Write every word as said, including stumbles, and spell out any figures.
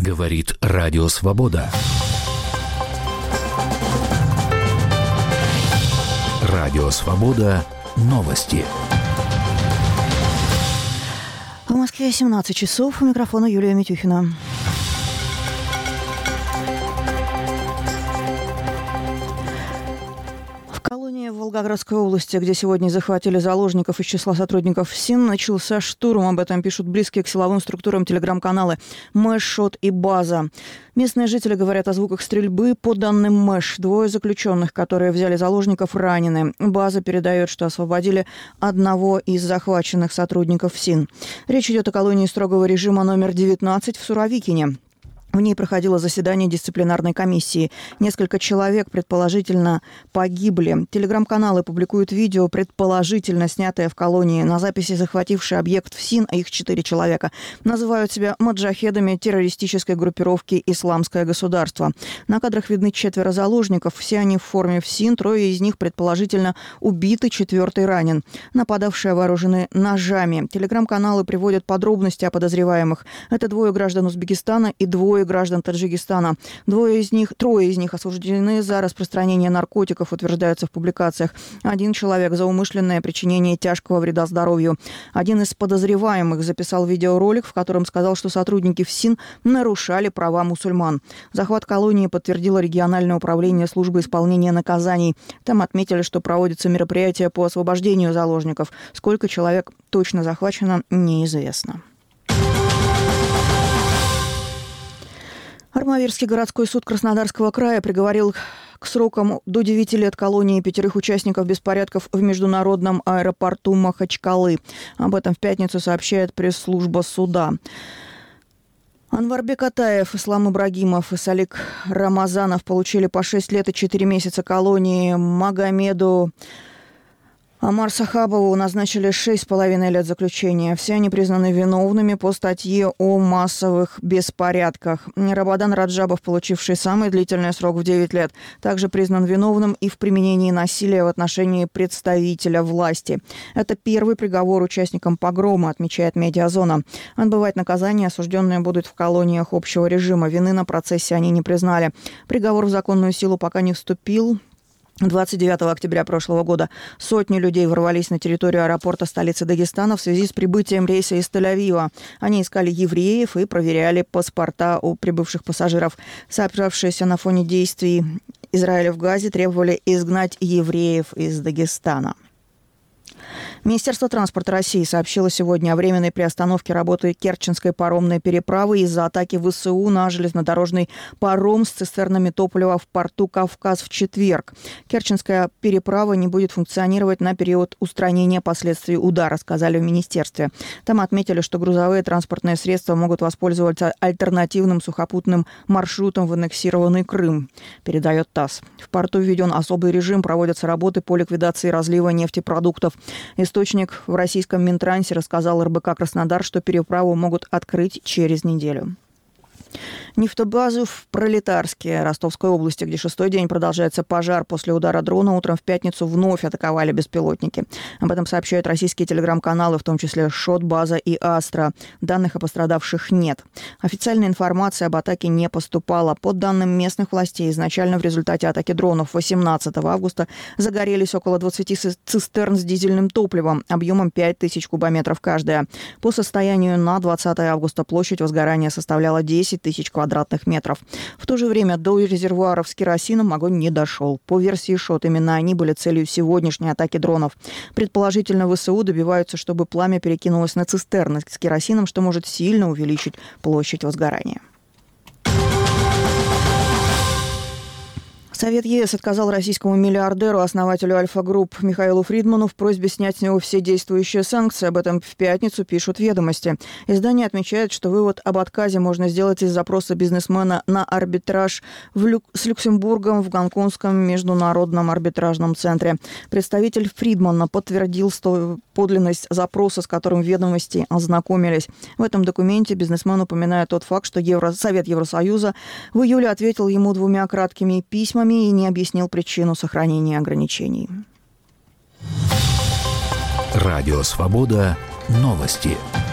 Говорит Радио Свобода. Радио Свобода. Новости. В Москве семнадцать часов. У микрофона Юлия Митюхина. В Волгоградской области, где сегодня захватили заложников из числа сотрудников ФСИН, начался штурм. Об этом пишут близкие к силовым структурам телеграм-каналы МЭШ, ШОТ и База. Местные жители говорят о звуках стрельбы. По данным МЭШ, двое заключенных, которые взяли заложников, ранены. База передает, что освободили одного из захваченных сотрудников ФСИН. Речь идет о колонии строгого режима номер девятнадцать в Суровикине. В ней проходило заседание дисциплинарной комиссии. Несколько человек, предположительно, погибли. Телеграм-каналы публикуют видео, предположительно снятое в колонии. На записи захвативший объект ФСИН, а их четыре человека, называют себя маджахедами террористической группировки «Исламское государство». На кадрах видны четверо заложников. Все они в форме ФСИН. Трое из них, предположительно, убиты, четвертый ранен. Нападавшие вооружены ножами. Телеграм-каналы приводят подробности о подозреваемых. Это двое граждан Узбекистана и двое граждан Таджикистана. Двое из них, трое из них осуждены за распространение наркотиков, утверждается в публикациях. Один человек за умышленное причинение тяжкого вреда здоровью. Один из подозреваемых записал видеоролик, в котором сказал, что сотрудники ФСИН нарушали права мусульман. Захват колонии подтвердило региональное управление службы исполнения наказаний. Там отметили, что проводятся мероприятия по освобождению заложников. Сколько человек точно захвачено, неизвестно. Армавирский городской суд Краснодарского края приговорил к срокам до девяти лет колонии пятерых участников беспорядков в международном аэропорту Махачкалы. Об этом в пятницу сообщает пресс-служба суда. Анварбек Атаев, Ислам Ибрагимов и Салик Рамазанов получили по шесть лет и четыре месяца колонии. Магомеду Амар Сахабову назначили шесть с половиной лет заключения. Все они признаны виновными по статье о массовых беспорядках. Рабадан Раджабов, получивший самый длительный срок в девять лет, также признан виновным и в применении насилия в отношении представителя власти. Это первый приговор участникам погрома, отмечает Медиазона. Отбывать наказание осужденные будут в колониях общего режима. Вины на процессе они не признали. Приговор в законную силу пока не вступил. двадцать девятого октября прошлого года сотни людей ворвались на территорию аэропорта столицы Дагестана в связи с прибытием рейса из Тель-Авива. Они искали евреев и проверяли паспорта у прибывших пассажиров. Собравшиеся на фоне действий Израиля в Газе требовали изгнать евреев из Дагестана. Министерство транспорта России сообщило сегодня о временной приостановке работы Керченской паромной переправы из-за атаки ВСУ на железнодорожный паром с цистернами топлива в порту Кавказ в четверг. Керченская переправа не будет функционировать на период устранения последствий удара, сказали в министерстве. Там отметили, что грузовые транспортные средства могут воспользоваться альтернативным сухопутным маршрутом в аннексированный Крым, передает ТАСС. В порту введен особый режим, проводятся работы по ликвидации разлива нефтепродуктов. Источник в российском Минтрансе рассказал эр бэ ка «Краснодар», что переправу могут открыть через неделю. Нефтобазу в Пролетарске Ростовской области, где шестой день продолжается пожар после удара дрона, утром в пятницу вновь атаковали беспилотники. Об этом сообщают российские телеграм-каналы, в том числе ШОТ, База и Астра. Данных о пострадавших нет. Официальная информация об атаке не поступала. По данным местных властей, изначально в результате атаки дронов восемнадцатого августа загорелись около двадцати цистерн с дизельным топливом объемом пять тысяч кубометров каждая. По состоянию на двадцатое августа площадь возгорания составляла десять тысяч квадратных метров. В то же время до резервуаров с керосином огонь не дошел. По версии ШОТ, именно они были целью сегодняшней атаки дронов. Предположительно, ВСУ добиваются, чтобы пламя перекинулось на цистерны с керосином, что может сильно увеличить площадь возгорания. Совет ЕС отказал российскому миллиардеру, основателю Альфа-Групп Михаилу Фридману в просьбе снять с него все действующие санкции. Об этом в пятницу пишут «Ведомости». Издание отмечает, что вывод об отказе можно сделать из запроса бизнесмена на арбитраж в Лю... с Люксембургом в Гонконгском международном арбитражном центре. Представитель Фридмана подтвердил подлинность запроса, с которым «Ведомости» ознакомились. В этом документе бизнесмен упоминает тот факт, что Евро... Совет Евросоюза в июле ответил ему двумя краткими письмами и не объяснил причину сохранения ограничений. Радио Свобода. Новости.